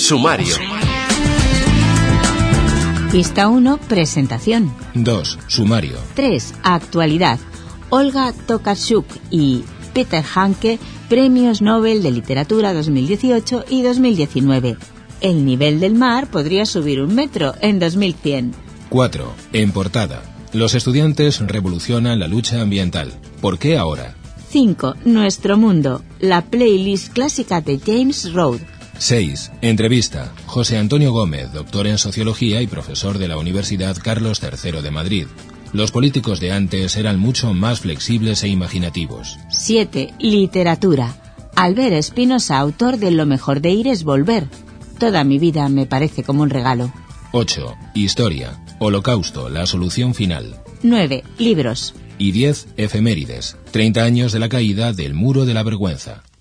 Sumario. Pista 1, presentación. 2. Sumario. 3. Actualidad. Olga Tokarczuk y Peter Handke, Premios Nobel de Literatura 2018 y 2019. El nivel del mar podría subir 1 metro en 2100. 4. En portada. Los estudiantes revolucionan la lucha ambiental. ¿Por qué ahora? 5. Nuestro mundo. La playlist clásica de James Road. 6. Entrevista. José Antonio Gómez, doctor en Sociología y profesor de la Universidad Carlos III de Madrid. Los políticos de antes eran mucho más flexibles e imaginativos. 7. Literatura. Albert Espinosa, autor de Lo mejor de ir es volver. Toda mi vida me parece como un regalo. 8. Historia. Holocausto, la solución final. 9. Libros. Y 10. Efemérides. 30 años de la caída del Muro de la Vergüenza.